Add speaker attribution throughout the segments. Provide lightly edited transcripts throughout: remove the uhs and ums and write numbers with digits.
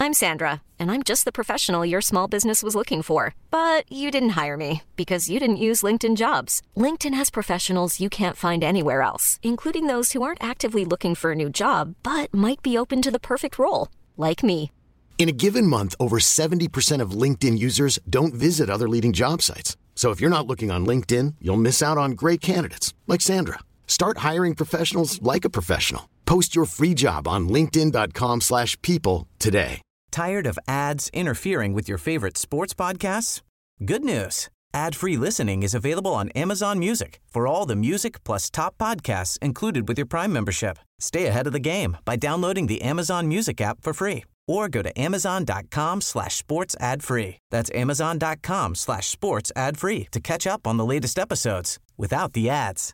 Speaker 1: I'm Sandra, and I'm just the professional your small business was looking for. But you didn't hire me because you didn't use LinkedIn Jobs. LinkedIn has professionals you can't find anywhere else, including those who aren't actively looking for a new job, but might be open to the perfect role, like me.
Speaker 2: In a given month, over 70% of LinkedIn users don't visit other leading job sites. So if you're not looking on LinkedIn, you'll miss out on great candidates like Sandra. Start hiring professionals like a professional. Post your free job on linkedin.com/people today.
Speaker 3: Tired of ads interfering with your favorite sports podcasts? Good news. Ad-free listening is available on Amazon Music for all the music plus top podcasts included with your Prime membership. Stay ahead of the game by downloading the Amazon Music app for free or go to amazon.com/sports ad free. That's amazon.com/sports ad free to catch up on the latest episodes without the ads.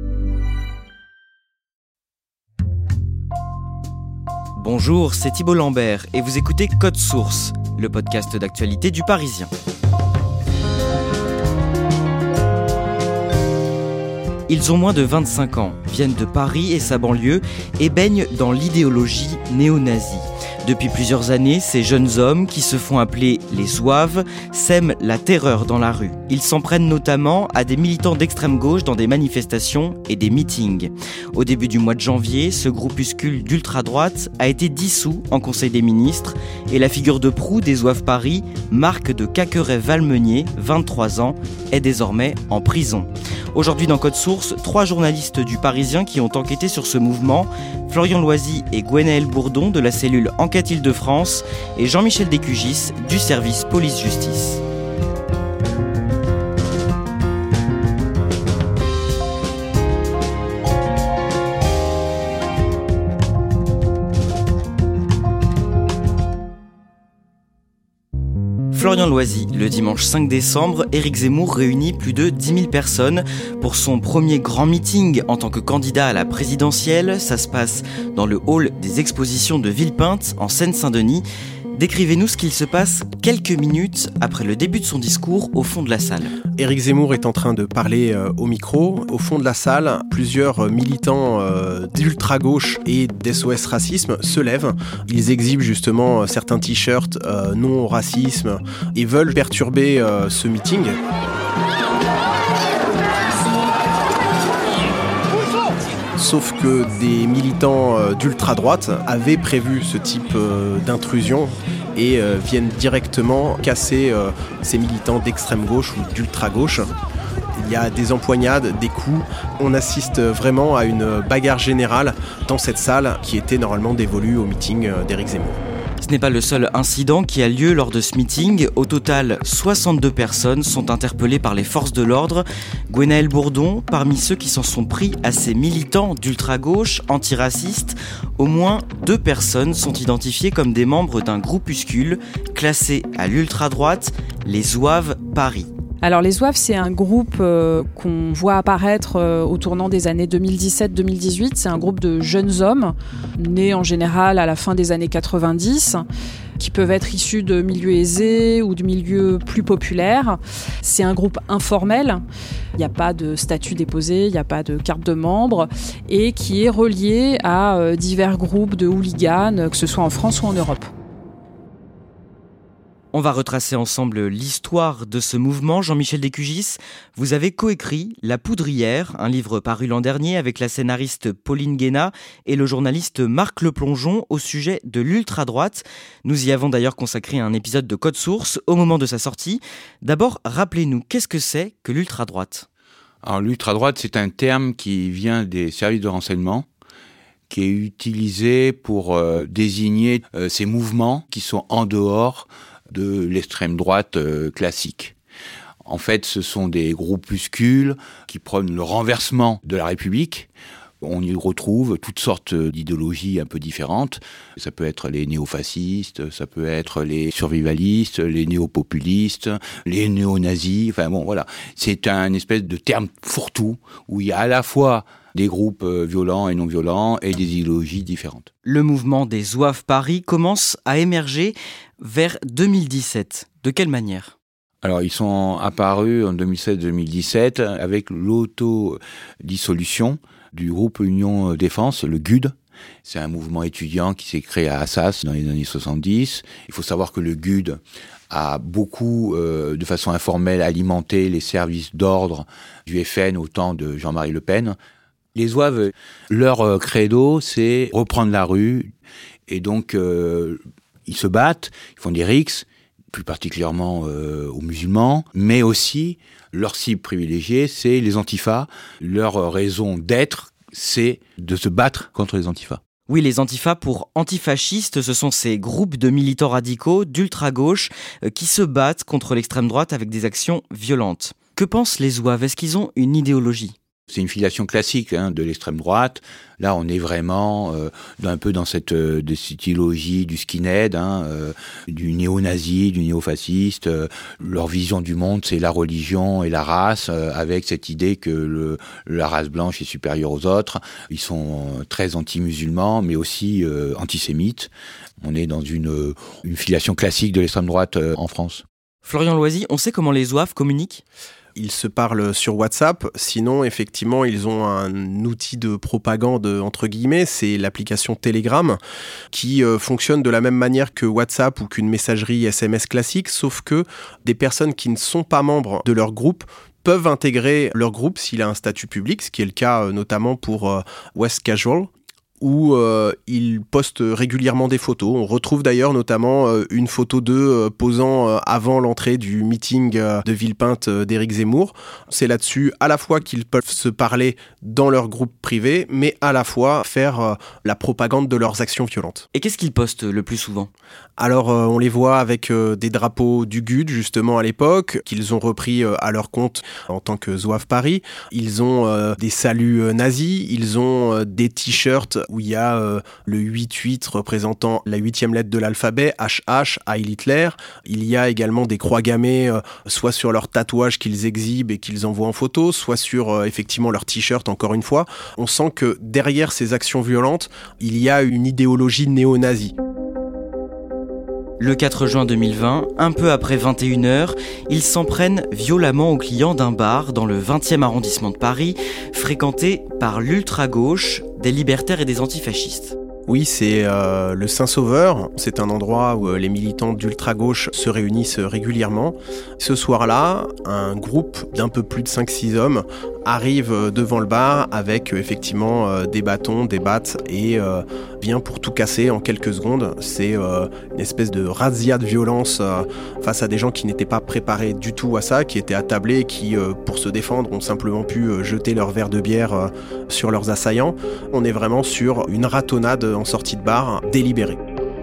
Speaker 4: Bonjour, c'est Thibault Lambert et vous écoutez Code Source, le podcast d'actualité du Parisien. Ils ont moins de 25 ans, viennent de Paris et sa banlieue et baignent dans l'idéologie néo-nazie. Depuis plusieurs années, ces jeunes hommes, qui se font appeler les zouaves, sèment la terreur dans la rue. Ils s'en prennent notamment à des militants d'extrême gauche dans des manifestations et des meetings. Au début du mois de janvier, ce groupuscule d'ultra-droite a été dissous en Conseil des ministres et la figure de proue des zouaves Paris, Marc de Caqueret-Valmeunier, 23 ans, est désormais en prison. Aujourd'hui dans Code Source, 3 journalistes du Parisien qui ont enquêté sur ce mouvement, Florian Loisy et Gwenaëlle Bourdon de la cellule Enquête Île-de-France et Jean-Michel Descugis du service police-justice. Florian Loisy, le dimanche 5 décembre, Éric Zemmour réunit plus de 10 000 personnes pour son premier grand meeting en tant que candidat à la présidentielle. Ça se passe dans le hall des expositions de Villepinte, en Seine-Saint-Denis. Décrivez-nous ce qu'il se passe quelques minutes après le début de son discours au fond de la salle.
Speaker 5: Éric Zemmour est en train de parler au micro. Au fond de la salle, plusieurs militants d'ultra-gauche et d'SOS Racisme se lèvent. Ils exhibent justement certains t-shirts non au racisme et veulent perturber ce meeting. Sauf que des militants d'ultra-droite avaient prévu ce type d'intrusion et viennent directement casser ces militants d'extrême gauche ou d'ultra-gauche. Il y a des empoignades, des coups. On assiste vraiment à une bagarre générale dans cette salle qui était normalement dévolue au meeting d'Éric Zemmour.
Speaker 4: Ce n'est pas le seul incident qui a lieu lors de ce meeting. Au total, 62 personnes sont interpellées par les forces de l'ordre. Gwenaëlle Bourdon, parmi ceux qui s'en sont pris à ces militants d'ultra-gauche antiracistes, au moins 2 personnes sont identifiées comme des membres d'un groupuscule classé à l'ultra-droite, les Zouaves Paris.
Speaker 6: Alors les Zouaves, c'est un groupe qu'on voit apparaître au tournant des années 2017-2018. C'est un groupe de jeunes hommes, nés en général à la fin des années 90, qui peuvent être issus de milieux aisés ou de milieux plus populaires. C'est un groupe informel, il n'y a pas de statut déposé, il n'y a pas de carte de membre, et qui est relié à divers groupes de hooligans, que ce soit en France ou en Europe.
Speaker 4: On va retracer ensemble l'histoire de ce mouvement. Jean-Michel Descugis, vous avez coécrit La Poudrière, un livre paru l'an dernier avec la scénariste Pauline Guénat et le journaliste Marc Leplongeon au sujet de l'ultra-droite. Nous y avons d'ailleurs consacré un épisode de Code Source au moment de sa sortie. D'abord, rappelez-nous, qu'est-ce que c'est que l'ultra-droite ?
Speaker 7: Alors l'ultra-droite, c'est un terme qui vient des services de renseignement, qui est utilisé pour désigner ces mouvements qui sont en dehors de l'extrême droite classique. En fait, ce sont des groupuscules qui prônent le renversement de la République. On y retrouve toutes sortes d'idéologies un peu différentes. Ça peut être les néofascistes, ça peut être les survivalistes, les néopopulistes, les néo-nazis. Enfin bon, voilà. C'est un espèce de terme fourre-tout où il y a à la fois des groupes violents et non violents et des idéologies différentes.
Speaker 4: Le mouvement des Zouaves Paris commence à émerger vers 2017. De quelle manière ?
Speaker 7: Alors, ils sont apparus en 2016-2017 avec l'autodissolution du groupe Union Défense, le GUD, C'est un mouvement étudiant qui s'est créé à Assas dans les années 70. Il faut savoir que le GUD a beaucoup, de façon informelle, alimenté les services d'ordre du FN au temps de Jean-Marie Le Pen. Les zouaves, leur credo, c'est reprendre la rue. Et donc, ils se battent, ils font des rixes, plus particulièrement aux musulmans, mais aussi, leur cible privilégiée, c'est les antifas. Leur raison d'être, c'est de se battre contre les antifas.
Speaker 4: Oui, les antifas pour antifascistes, ce sont ces groupes de militants radicaux d'ultra-gauche qui se battent contre l'extrême droite avec des actions violentes. Que pensent les zouaves ? Est-ce qu'ils ont une idéologie ?
Speaker 7: C'est une filiation classique de l'extrême droite. Là, on est vraiment un peu dans cette idéologie du skinhead, du néo-nazi, du néo-fasciste. Leur vision du monde, c'est la religion et la race, avec cette idée que la race blanche est supérieure aux autres. Ils sont très anti-musulmans, mais aussi antisémites. On est dans une filiation classique de l'extrême droite en France.
Speaker 4: Florian Loisy, on sait comment les zouaves communiquent ?
Speaker 5: Ils se parlent sur WhatsApp, sinon effectivement ils ont un outil de propagande entre guillemets, c'est l'application Telegram qui fonctionne de la même manière que WhatsApp ou qu'une messagerie SMS classique, sauf que des personnes qui ne sont pas membres de leur groupe peuvent intégrer leur groupe s'il a un statut public, ce qui est le cas notamment pour West Casual, où ils postent régulièrement des photos. On retrouve d'ailleurs notamment une photo d'eux posant avant l'entrée du meeting de Villepinte d'Éric Zemmour. C'est là-dessus à la fois qu'ils peuvent se parler dans leur groupe privé, mais à la fois faire la propagande de leurs actions violentes.
Speaker 4: Et qu'est-ce qu'ils postent le plus souvent ?
Speaker 5: Alors on les voit avec des drapeaux du GUD justement à l'époque, qu'ils ont repris à leur compte en tant que Zouave Paris. Ils ont des saluts nazis, ils ont des t-shirts où il y a le 8-8 représentant la 8e lettre de l'alphabet, HH, Heil Hitler. Il y a également des croix gammées, soit sur leurs tatouages qu'ils exhibent et qu'ils envoient en photo, soit sur effectivement leur t-shirt, encore une fois. On sent que derrière ces actions violentes, il y a une idéologie néo-nazie.
Speaker 4: Le 4 juin 2020, un peu après 21h, ils s'en prennent violemment aux clients d'un bar dans le 20e arrondissement de Paris, fréquenté par l'ultra-gauche, des libertaires et des antifascistes.
Speaker 5: Oui, c'est le Saint-Sauveur. C'est un endroit où les militants d'ultra-gauche se réunissent régulièrement. Ce soir-là, un groupe d'un peu plus de 5-6 hommes arrive devant le bar avec effectivement des bâtons, des battes et vient pour tout casser en quelques secondes. C'est une espèce de razzia de violence face à des gens qui n'étaient pas préparés du tout à ça, qui étaient attablés et qui, pour se défendre, ont simplement pu jeter leur verre de bière sur leurs assaillants. On est vraiment sur une ratonnade en sortie de bar délibérée.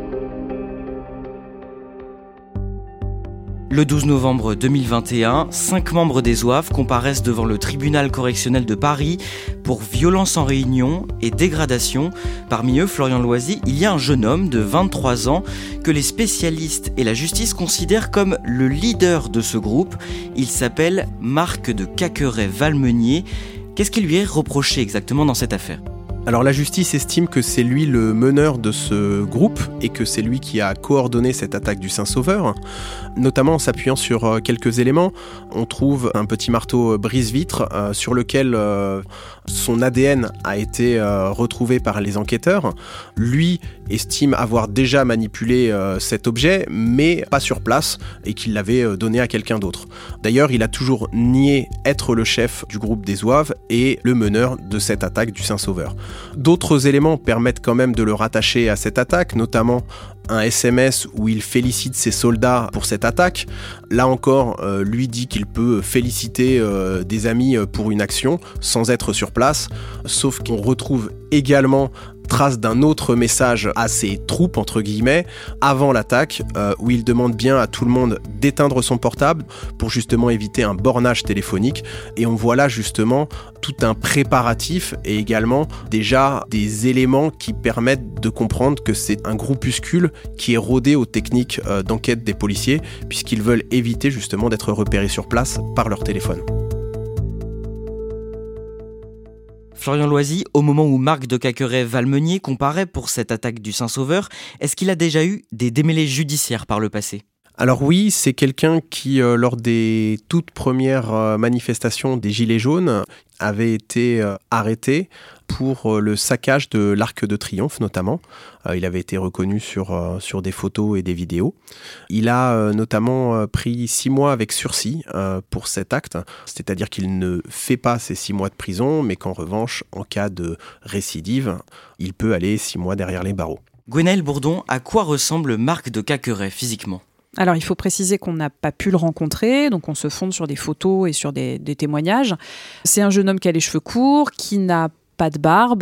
Speaker 4: Le 12 novembre 2021, 5 membres des zouaves comparaissent devant le tribunal correctionnel de Paris pour violence en réunion et dégradation. Parmi eux, Florian Loisy, il y a un jeune homme de 23 ans que les spécialistes et la justice considèrent comme le leader de ce groupe. Il s'appelle Marc de Caqueret-Valmenier. Qu'est-ce qui lui est reproché exactement dans cette affaire ?
Speaker 5: Alors la justice estime que c'est lui le meneur de ce groupe et que c'est lui qui a coordonné cette attaque du Saint-Sauveur, notamment en s'appuyant sur quelques éléments. On trouve un petit marteau brise-vitre sur lequel son ADN a été retrouvé par les enquêteurs. Lui estime avoir déjà manipulé cet objet, mais pas sur place, et qu'il l'avait donné à quelqu'un d'autre. D'ailleurs, il a toujours nié être le chef du groupe des Zouaves et le meneur de cette attaque du Saint-Sauveur. D'autres éléments permettent quand même de le rattacher à cette attaque, notamment un SMS où il félicite ses soldats pour cette attaque. Là encore, lui dit qu'il peut féliciter des amis pour une action sans être sur place, sauf qu'on retrouve également trace d'un autre message à ses troupes, entre guillemets, avant l'attaque, où il demande bien à tout le monde d'éteindre son portable pour justement éviter un bornage téléphonique. Et on voit là justement tout un préparatif et également déjà des éléments qui permettent de comprendre que c'est un groupuscule qui est rodé aux techniques d'enquête des policiers, puisqu'ils veulent éviter justement d'être repérés sur place par leur téléphone.
Speaker 4: Florian Loisy, au moment où Marc de Caqueret-Valmenier comparaît pour cette attaque du Saint-Sauveur, est-ce qu'il a déjà eu des démêlés judiciaires par le passé ?
Speaker 5: Alors oui, c'est quelqu'un qui, lors des toutes premières manifestations des Gilets jaunes, avait été arrêté pour le saccage de l'Arc de Triomphe notamment. Il avait été reconnu sur des photos et des vidéos. Il a notamment pris 6 mois avec sursis pour cet acte, c'est-à-dire qu'il ne fait pas ces 6 mois de prison, mais qu'en revanche, en cas de récidive, il peut aller 6 mois derrière les barreaux.
Speaker 4: Gwenaëlle Bourdon, à quoi ressemble Marc de Cacqueret physiquement ?
Speaker 6: Alors, il faut préciser qu'on n'a pas pu le rencontrer, donc on se fonde sur des photos et sur des témoignages. C'est un jeune homme qui a les cheveux courts, qui n'a pas de barbe,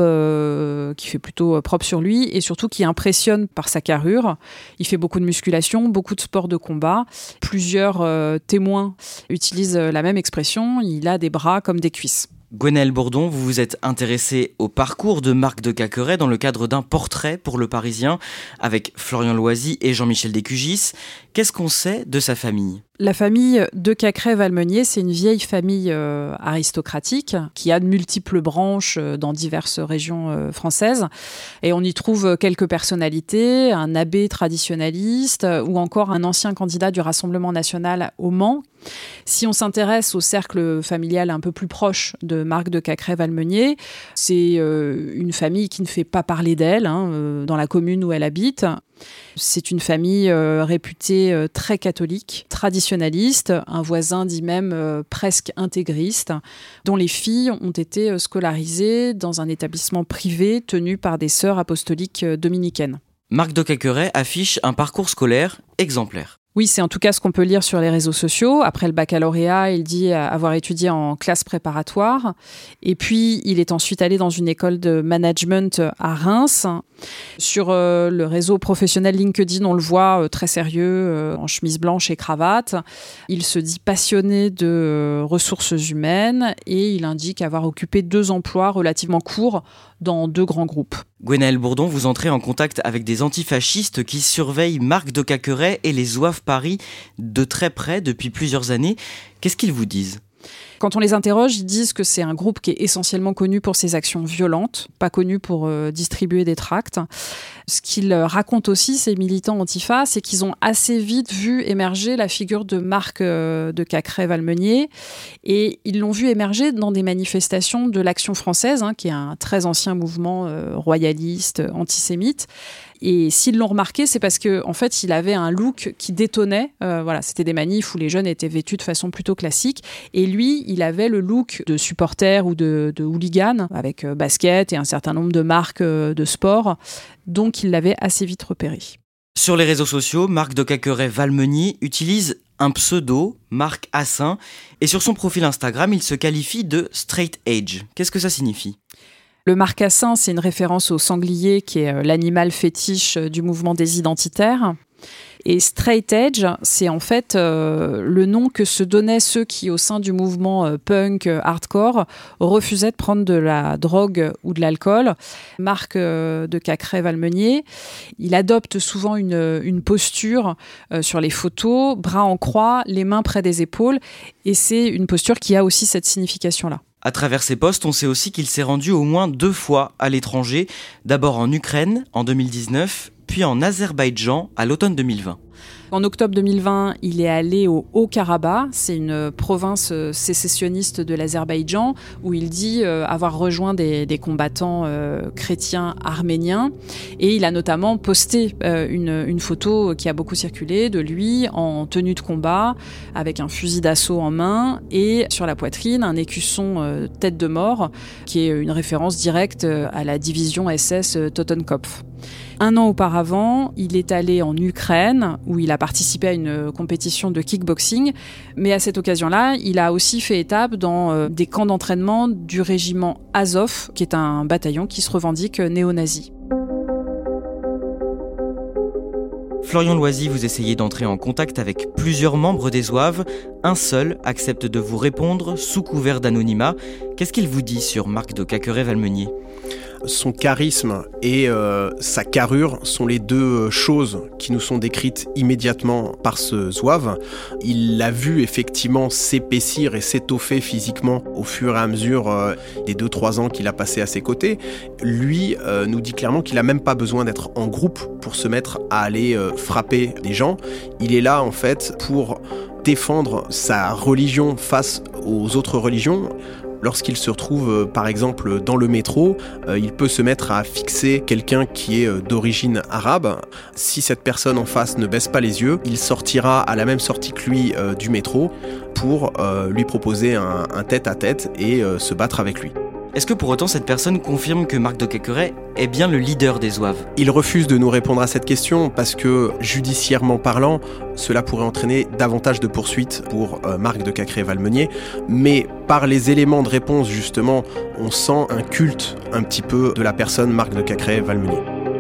Speaker 6: qui fait plutôt propre sur lui et surtout qui impressionne par sa carrure. Il fait beaucoup de musculation, beaucoup de sports de combat. Plusieurs témoins utilisent la même expression, il a des bras comme des cuisses.
Speaker 4: Gwenaëlle Bourdon, vous vous êtes intéressée au parcours de Marc de Cacqueret dans le cadre d'un portrait pour Le Parisien avec Florian Loisy et Jean-Michel Descugis. Qu'est-ce qu'on sait de sa famille ?
Speaker 6: La famille de Cacqueret-Valmeunier, c'est une vieille famille aristocratique qui a de multiples branches dans diverses régions françaises. Et on y trouve quelques personnalités, un abbé traditionnaliste ou encore un ancien candidat du Rassemblement national au Mans. Si on s'intéresse au cercle familial un peu plus proche de Marc de Cacqueret-Valmeunier, c'est une famille qui ne fait pas parler d'elle dans la commune où elle habite. C'est une famille réputée très catholique, traditionnaliste, un voisin dit même presque intégriste, dont les filles ont été scolarisées dans un établissement privé tenu par des sœurs apostoliques dominicaines.
Speaker 4: Marc de Cacqueret affiche un parcours scolaire exemplaire.
Speaker 6: Oui, c'est en tout cas ce qu'on peut lire sur les réseaux sociaux. Après le baccalauréat, il dit avoir étudié en classe préparatoire. Et puis, il est ensuite allé dans une école de management à Reims. Sur le réseau professionnel LinkedIn, on le voit très sérieux, en chemise blanche et cravate. Il se dit passionné de ressources humaines et il indique avoir occupé 2 emplois relativement courts dans 2 grands groupes.
Speaker 4: Gwenaëlle Bourdon, vous entrez en contact avec des antifascistes qui surveillent Marc de Cacqueret et les Zouaves Paris de très près depuis plusieurs années. Qu'est-ce qu'ils vous disent ?
Speaker 6: Quand on les interroge, ils disent que c'est un groupe qui est essentiellement connu pour ses actions violentes, pas connu pour distribuer des tracts. Ce qu'ils racontent aussi, ces militants antifa, c'est qu'ils ont assez vite vu émerger la figure de Marc de Cacqueret-Valmeunier et ils l'ont vu émerger dans des manifestations de l'Action française, qui est un très ancien mouvement royaliste, antisémite. Et s'ils l'ont remarqué, c'est parce qu'en fait, il avait un look qui détonnait. C'était des manifs où les jeunes étaient vêtus de façon plutôt classique. Et lui, il avait le look de supporter ou de hooligan, avec basket et un certain nombre de marques de sport. Donc, il l'avait assez vite repéré.
Speaker 4: Sur les réseaux sociaux, Marc de Cacqueret-Valmeunier utilise un pseudo, Marc Assin. Et sur son profil Instagram, il se qualifie de straight edge. Qu'est-ce que ça signifie ?
Speaker 6: Le marcassin, c'est une référence au sanglier qui est l'animal fétiche du mouvement des identitaires. Et straight edge, c'est en fait le nom que se donnaient ceux qui, au sein du mouvement punk hardcore, refusaient de prendre de la drogue ou de l'alcool. Marc de Cacqueret-Valmeunier, il adopte souvent une posture sur les photos, bras en croix, les mains près des épaules. Et c'est une posture qui a aussi cette signification-là.
Speaker 4: À travers ses posts, on sait aussi qu'il s'est rendu au moins 2 fois à l'étranger, d'abord en Ukraine en 2019, puis en Azerbaïdjan à l'automne 2020.
Speaker 6: En octobre 2020, il est allé au Haut-Karabakh, c'est une province sécessionniste de l'Azerbaïdjan, où il dit avoir rejoint des combattants chrétiens arméniens. Et il a notamment posté une photo qui a beaucoup circulé de lui en tenue de combat, avec un fusil d'assaut en main, et sur la poitrine, un écusson tête de mort, qui est une référence directe à la division SS Totenkopf. 1 an auparavant, il est allé en Ukraine, où il a participé à une compétition de kickboxing. Mais à cette occasion-là, il a aussi fait étape dans des camps d'entraînement du régiment Azov, qui est un bataillon qui se revendique néo-nazi.
Speaker 4: Florian Loisy, vous essayez d'entrer en contact avec plusieurs membres des Zouaves. Un seul accepte de vous répondre sous couvert d'anonymat. Qu'est-ce qu'il vous dit sur Marc de Cacqueret-Valmeunier ?
Speaker 5: Son charisme et sa carrure sont les 2 choses qui nous sont décrites immédiatement par ce Zouave. Il l'a vu effectivement s'épaissir et s'étoffer physiquement au fur et à mesure des 2-3 ans qu'il a passé à ses côtés. Lui nous dit clairement qu'il n'a même pas besoin d'être en groupe pour se mettre à aller frapper des gens. Il est là en fait pour défendre sa religion face aux autres religions. Lorsqu'il se retrouve, par exemple, dans le métro, il peut se mettre à fixer quelqu'un qui est d'origine arabe. Si cette personne en face ne baisse pas les yeux, il sortira à la même sortie que lui du métro pour lui proposer un tête-à-tête et se battre avec lui.
Speaker 4: Est-ce que pour autant cette personne confirme que Marc de Cacqueret est bien le leader des Zouaves ?
Speaker 5: Il refuse de nous répondre à cette question parce que, judiciairement parlant, cela pourrait entraîner davantage de poursuites pour Marc de Cacqueret-Valmeunier. Mais par les éléments de réponse, justement, on sent un culte un petit peu de la personne Marc de Cacqueret-Valmeunier.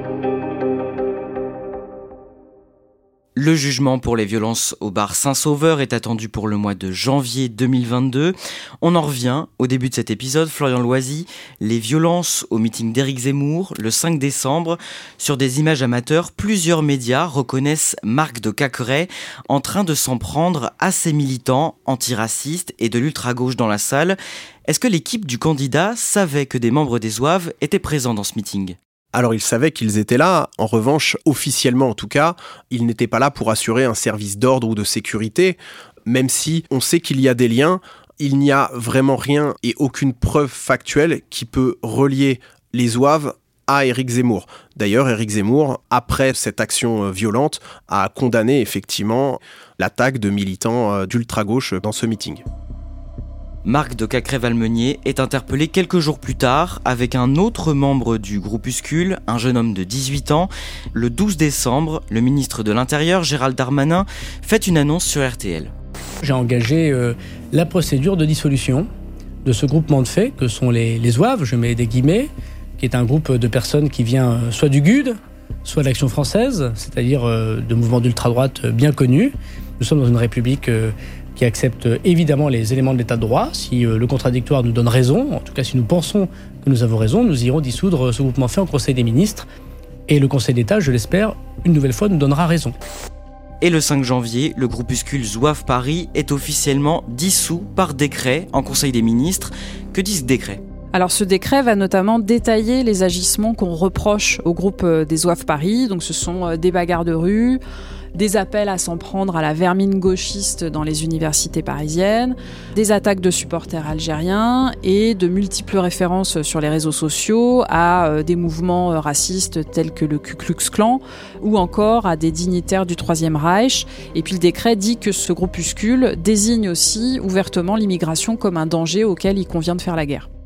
Speaker 4: Le jugement pour les violences au bar Saint-Sauveur est attendu pour le mois de janvier 2022. On en revient au début de cet épisode. Florian Loisy, les violences au meeting d'Éric Zemmour le 5 décembre. Sur des images amateurs, plusieurs médias reconnaissent Marc de Cacqueret en train de s'en prendre à ses militants antiracistes et de l'ultra-gauche dans la salle. Est-ce que l'équipe du candidat savait que des membres des Zouaves étaient présents dans ce meeting ?
Speaker 5: Alors ils savaient qu'ils étaient là, en revanche, officiellement en tout cas, ils n'étaient pas là pour assurer un service d'ordre ou de sécurité, même si on sait qu'il y a des liens, il n'y a vraiment rien et aucune preuve factuelle qui peut relier les Zouaves à Éric Zemmour. D'ailleurs, Éric Zemmour, après cette action violente, a condamné effectivement l'attaque de militants d'ultra-gauche dans ce meeting.
Speaker 4: Marc de Cacqueret-Valmeunier est interpellé quelques jours plus tard avec un autre membre du groupuscule, un jeune homme de 18 ans. Le 12 décembre, le ministre de l'Intérieur, Gérald Darmanin, fait une annonce sur RTL.
Speaker 8: J'ai engagé la procédure de dissolution de ce groupement de faits que sont les Zouaves, je mets des guillemets, qui est un groupe de personnes qui vient soit du GUD, soit de l'Action française, c'est-à-dire de mouvements d'ultra-droite bien connus. Nous sommes dans une république qui accepte évidemment les éléments de l'état de droit. Si le contradictoire nous donne raison, en tout cas si nous pensons que nous avons raison, nous irons dissoudre ce groupement fait en Conseil des ministres. Et le Conseil d'État, je l'espère, une nouvelle fois nous donnera raison.
Speaker 4: Et le 5 janvier, le groupuscule Zouaves Paris est officiellement dissous par décret en Conseil des ministres. Que dit ce décret ?
Speaker 6: Alors ce décret va notamment détailler les agissements qu'on reproche au groupe des Zouaves Paris. Donc ce sont des bagarres de rue, des appels à s'en prendre à la vermine gauchiste dans les universités parisiennes, des attaques de supporters algériens et de multiples références sur les réseaux sociaux à des mouvements racistes tels que le Ku Klux Klan ou encore à des dignitaires du Troisième Reich. Et puis le décret dit que ce groupuscule désigne aussi ouvertement l'immigration comme un danger auquel il convient de faire la guerre.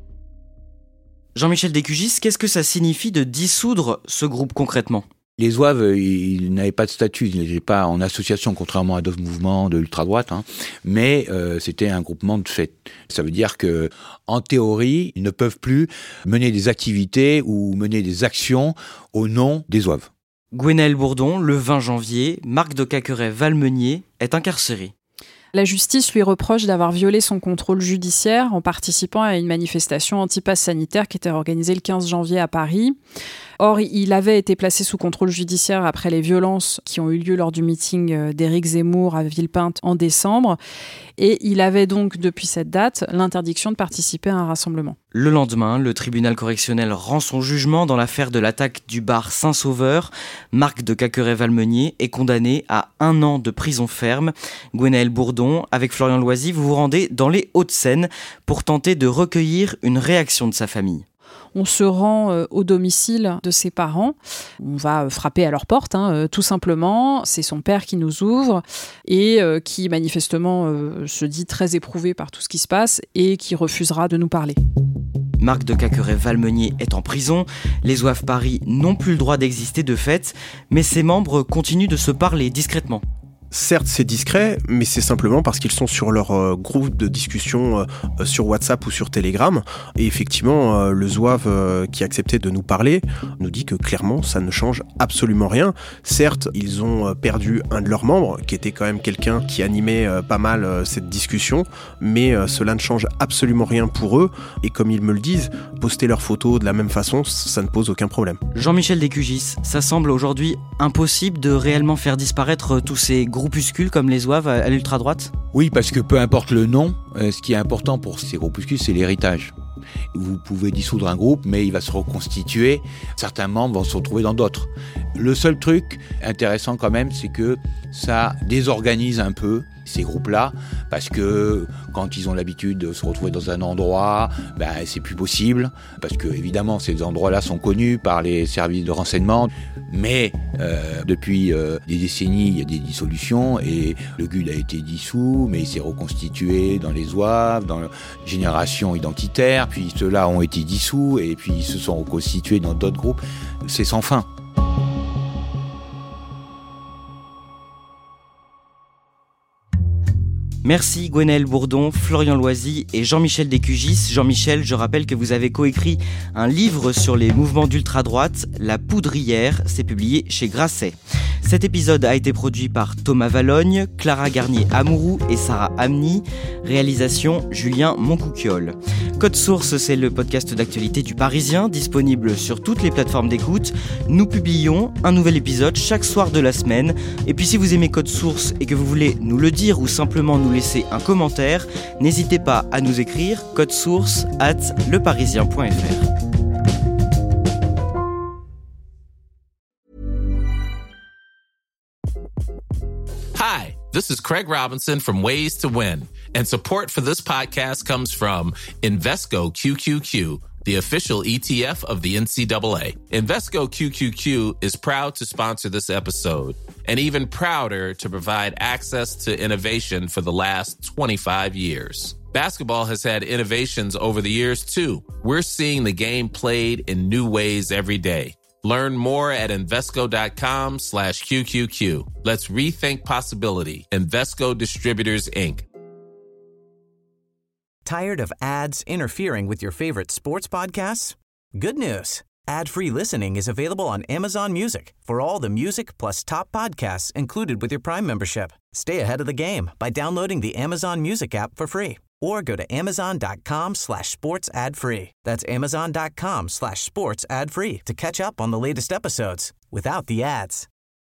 Speaker 4: Jean-Michel Descugis, qu'est-ce que ça signifie de dissoudre ce groupe concrètement ?
Speaker 7: Les Zouaves, ils n'avaient pas de statut, ils n'étaient pas en association, contrairement à d'autres mouvements de l'ultra-droite, mais c'était un groupement de fait. Ça veut dire que, en théorie, ils ne peuvent plus mener des activités ou mener des actions au nom des Zouaves.
Speaker 4: Gwenaëlle Bourdon, le 20 janvier, Marc de Cacqueret-Valmeunier est incarcéré.
Speaker 6: La justice lui reproche d'avoir violé son contrôle judiciaire en participant à une manifestation anti-pass sanitaire qui était organisée le 15 janvier à Paris. Or, il avait été placé sous contrôle judiciaire après les violences qui ont eu lieu lors du meeting d'Éric Zemmour à Villepinte en décembre. Et il avait donc, depuis cette date, l'interdiction de participer à un rassemblement.
Speaker 4: Le lendemain, le tribunal correctionnel rend son jugement dans l'affaire de l'attaque du bar Saint-Sauveur. Marc de Cacqueret-Valmeunier est condamné à 1 an de prison ferme. Gwenaëlle Bourdon, avec Florian Loisy, vous vous rendez dans les Hauts-de-Seine pour tenter de recueillir une réaction de sa famille.
Speaker 6: On se rend au domicile de ses parents. On va frapper à leur porte, tout simplement. C'est son père qui nous ouvre et qui manifestement se dit très éprouvé par tout ce qui se passe et qui refusera de nous parler.
Speaker 4: Marc de Cacqueret-Valmeunier est en prison. Les Zouaves Paris n'ont plus le droit d'exister de fait, mais ses membres continuent de se parler discrètement.
Speaker 5: Certes, c'est discret, mais c'est simplement parce qu'ils sont sur leur groupe de discussion sur WhatsApp ou sur Telegram. Et effectivement, le Zouave qui acceptait de nous parler nous dit que clairement, ça ne change absolument rien. Certes, ils ont perdu un de leurs membres, qui était quand même quelqu'un qui animait pas mal cette discussion, mais cela ne change absolument rien pour eux. Et comme ils me le disent, poster leurs photos de la même façon, ça ne pose aucun problème.
Speaker 4: Jean-Michel Descugis, ça semble aujourd'hui impossible de réellement faire disparaître tous ces groupuscules comme les Zouaves à l'ultra-droite ?
Speaker 7: Oui, parce que peu importe le nom, ce qui est important pour ces groupuscules, c'est l'héritage. Vous pouvez dissoudre un groupe, mais il va se reconstituer. Certains membres vont se retrouver dans d'autres. Le seul truc intéressant quand même, c'est que ça désorganise un peu ces groupes-là, parce que quand ils ont l'habitude de se retrouver dans un endroit, c'est plus possible, parce que évidemment ces endroits-là sont connus par les services de renseignement, mais depuis des décennies, il y a des dissolutions, et le GUD a été dissous, mais il s'est reconstitué dans les Zouaves, dans la génération identitaire, puis ceux-là ont été dissous, et puis ils se sont reconstitués dans d'autres groupes. C'est sans fin.
Speaker 4: Merci Gwenaëlle Bourdon, Florian Loisy et Jean-Michel Descugis. Jean-Michel, je rappelle que vous avez coécrit un livre sur les mouvements d'ultra-droite, La Poudrière, c'est publié chez Grasset. Cet épisode a été produit par Thomas Valogne, Clara Garnier-Amouroux et Sarah Amni. Réalisation Julien Moncouquiol. Code Source, c'est le podcast d'actualité du Parisien, disponible sur toutes les plateformes d'écoute. Nous publions un nouvel épisode chaque soir de la semaine. Et puis si vous aimez Code Source et que vous voulez nous le dire ou simplement nous laisser un commentaire, n'hésitez pas à nous écrire codesource@leparisien.fr.
Speaker 9: Hi, this is Craig Robinson from Ways to Win, and support for this podcast comes from Invesco QQQ, the official ETF of the NCAA. Invesco QQQ is proud to sponsor this episode, and even prouder to provide access to innovation for the last 25 years. Basketball has had innovations over the years, too. We're seeing the game played in new ways every day. Learn more at Invesco.com/QQQ. Let's rethink possibility. Invesco Distributors, Inc.
Speaker 3: Tired of ads interfering with your favorite sports podcasts? Good news. Ad-free listening is available on Amazon Music for all the music plus top podcasts included with your Prime membership. Stay ahead of the game by downloading the Amazon Music app for free or go to amazon.com/sports ad free. That's amazon.com/sports ad free to catch up on the latest episodes without the ads.